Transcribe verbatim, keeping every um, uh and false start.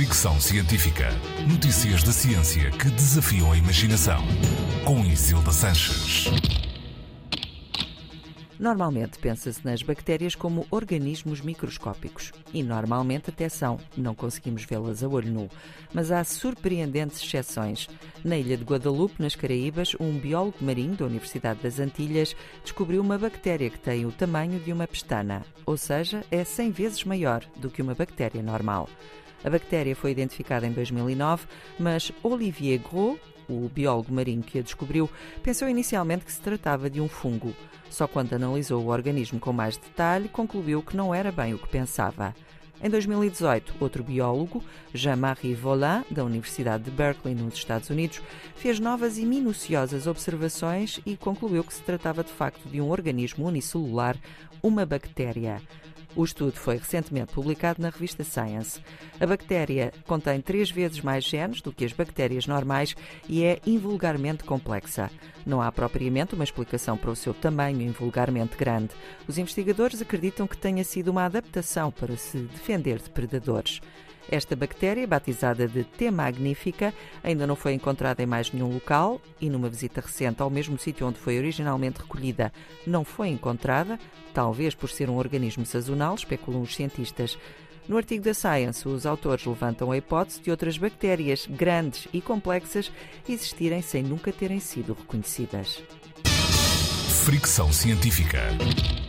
Fricção Científica. Notícias da ciência que desafiam a imaginação. Com Isilda Sanches. Normalmente pensa-se nas bactérias como organismos microscópicos. E normalmente até são, não conseguimos vê-las a olho nu. Mas há surpreendentes exceções. Na ilha de Guadalupe, nas Caraíbas, um biólogo marinho da Universidade das Antilhas descobriu uma bactéria que tem o tamanho de uma pestana, ou seja, é cem vezes maior do que uma bactéria normal. A bactéria foi identificada em dois mil e nove, mas Olivier Gros, o biólogo marinho que a descobriu, pensou inicialmente que se tratava de um fungo. Só quando analisou o organismo com mais detalhe, concluiu que não era bem o que pensava. Em dois mil e dezoito, outro biólogo, Jean-Marie Volin, da Universidade de Berkeley, nos Estados Unidos, fez novas e minuciosas observações e concluiu que se tratava de facto de um organismo unicelular, uma bactéria. O estudo foi recentemente publicado na revista Science. A bactéria contém três vezes mais genes do que as bactérias normais e é invulgarmente complexa. Não há propriamente uma explicação para o seu tamanho invulgarmente grande. Os investigadores acreditam que tenha sido uma adaptação para se defender de predadores. Esta bactéria, batizada de T. magnifica, ainda não foi encontrada em mais nenhum local e numa visita recente ao mesmo sítio onde foi originalmente recolhida, não foi encontrada, talvez por ser um organismo sazonal, especulam os cientistas. No artigo da Science, os autores levantam a hipótese de outras bactérias grandes e complexas existirem sem nunca terem sido reconhecidas. Fricção Científica.